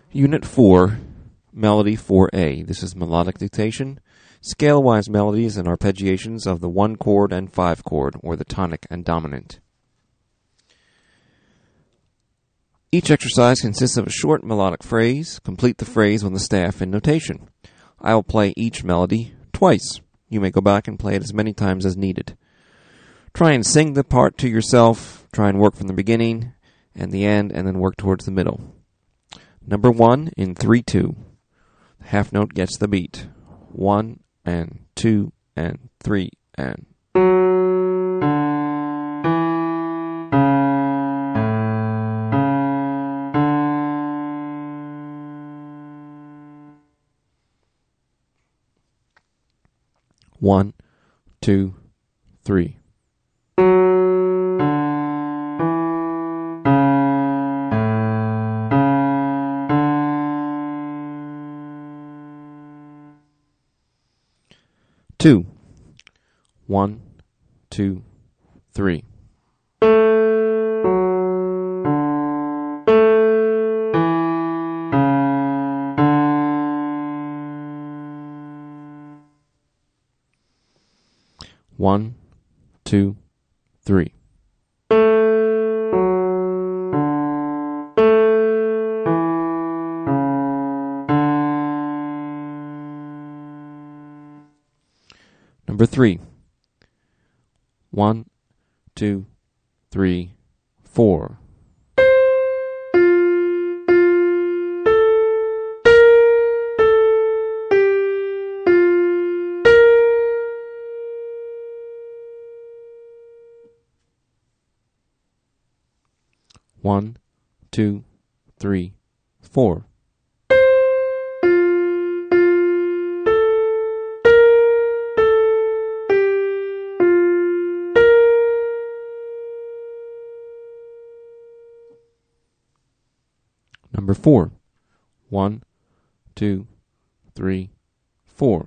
Unit 4, Melody 4A. This is melodic dictation, scale-wise melodies and arpeggiations of the 1 chord and 5 chord, or the tonic and dominant. Each exercise consists of a short melodic phrase. Complete the phrase on the staff in notation. I will play each melody twice. You may go back and play it as many times as needed. Try and sing the part to yourself. Try and work from the beginning and the end, and then work towards the middle. Number 1 in 3-2. The half note gets the beat. 1 and 2 and 3 and. One, two, three. Two. 1, 2, 3. One, two, three. Number 3. 1, 2, 3, 4. One, two, three, 4. Number 4. 1, 2, 3, 4.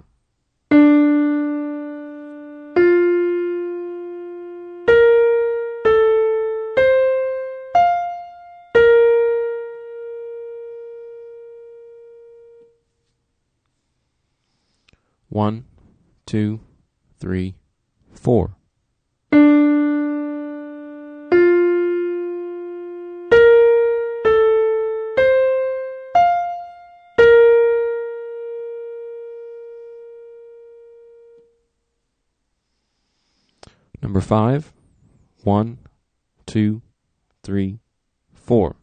One, two, three, 4. Number 5. 1, 2, 3, 4.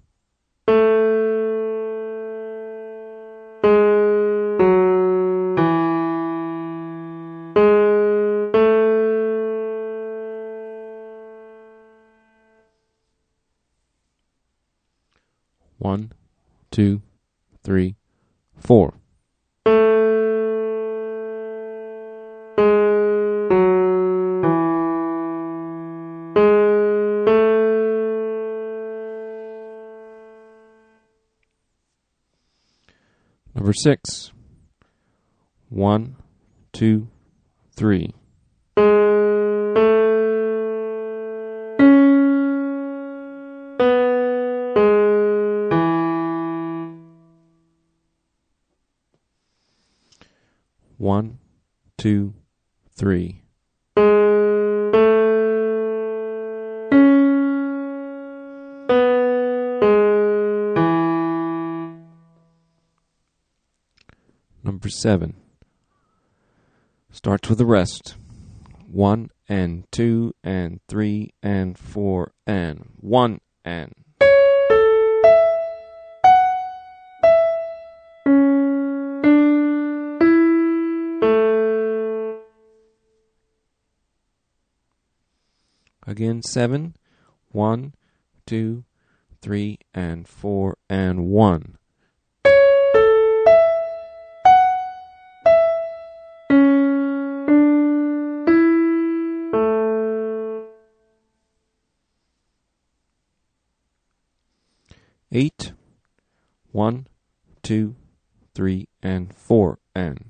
One, two, three, 4. Number 6. 1, 2, 3. One, two, three. Number 7. Starts with a rest. 1 and 2 and 3 and 4 and 1 and. Again, 7, 1, 2, 3, and 4, and 1. Eight, 1, 2, 3, and 4, and.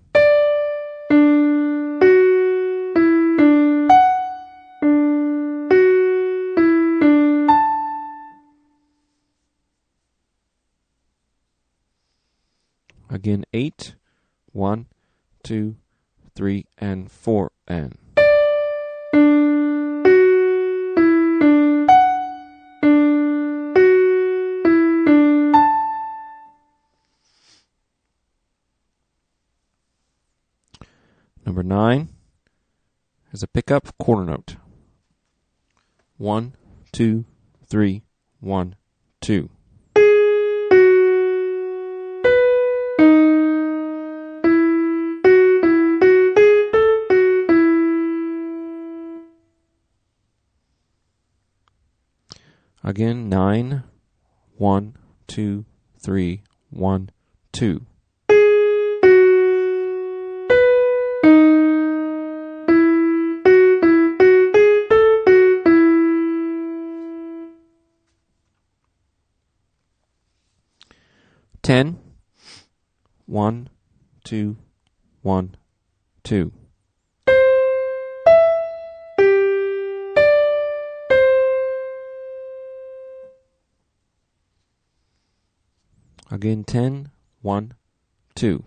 Again, 8, 1, 2, 3, and 4, and. Number 9 is a pickup quarter note. 1, 2, 3, 1, 2. Again, 9, 1, 2, 3, 1, 2. Ten, 1, 2, 1, 2. Again, 10, 1, 2.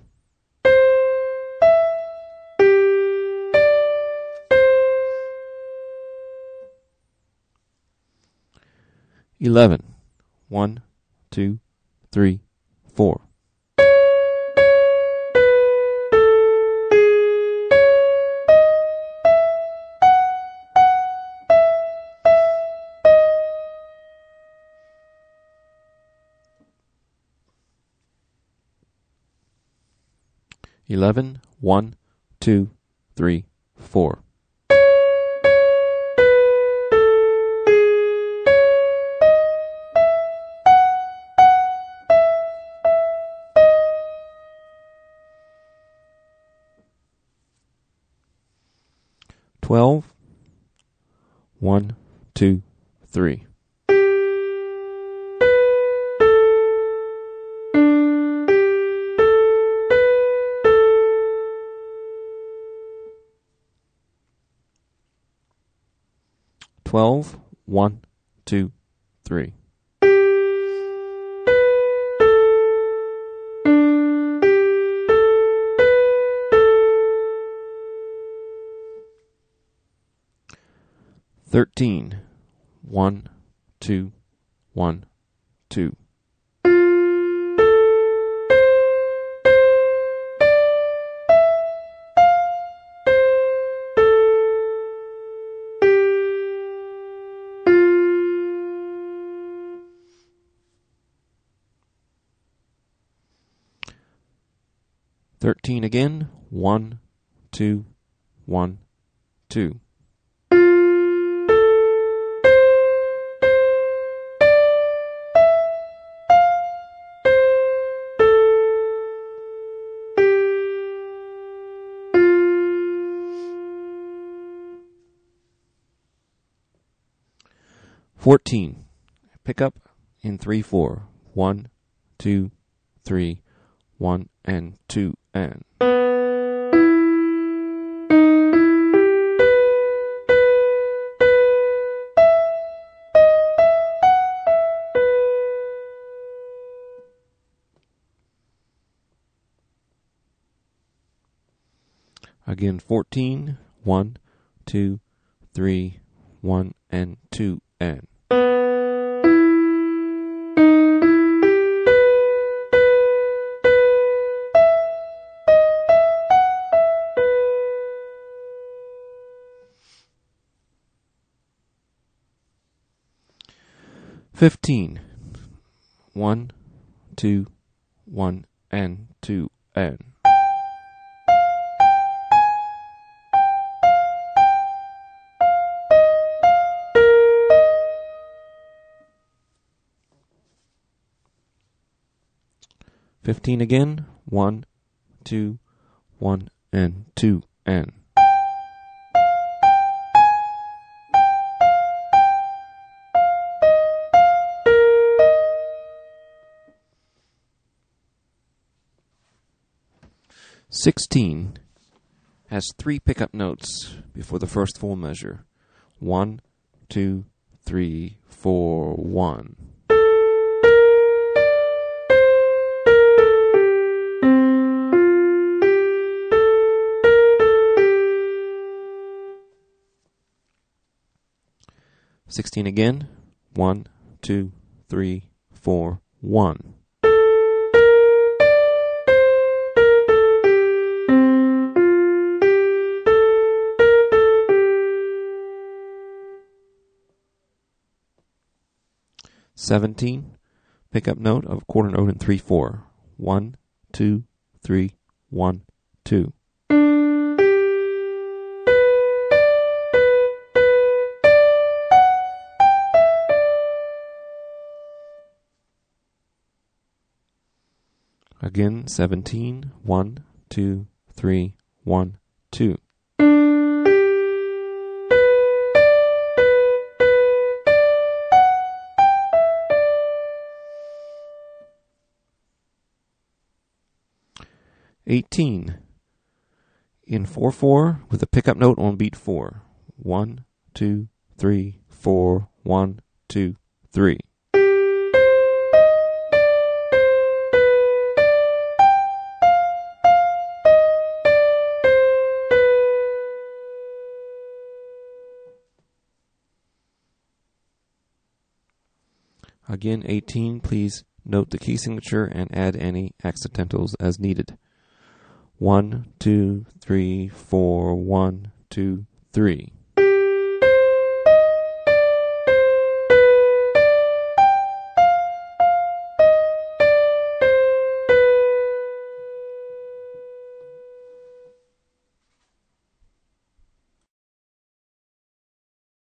Eleven, 1, 2, 3, 4. Eleven, 1, 2, 3, 4. Twelve, 1, 2, 3. Twelve, 1, 2, 3. Thirteen, 1, 2, 1, 2. Thirteen again, 1, 2, 1, 2. Fourteen, pick up in 3/4. 1, 2, 3, 1, and 2, and. Again, 14, 1, 2, 3, 1, and 2, and. Fifteen, 1, 2, 1, and 2, and. Fifteen again, 1, 2, 1, and 2, and. Sixteen has 3 pickup notes before the first full measure. 1, 2, 3, 4, 1. 16 again. 1, 2, 3, 4, 1. "17, pickup note of quarter note in 3/4. 1, 2, 3, 1, 2. Again, 17, 1, 2, 3, 1, 2. "18, in 4/4 with a pickup note on beat 4. 1, 2, 3, 4, 1, 2, 3. Again, 18, please note the key signature and add any accidentals as needed. 1, 2, 3, 4, 1, 2, 3.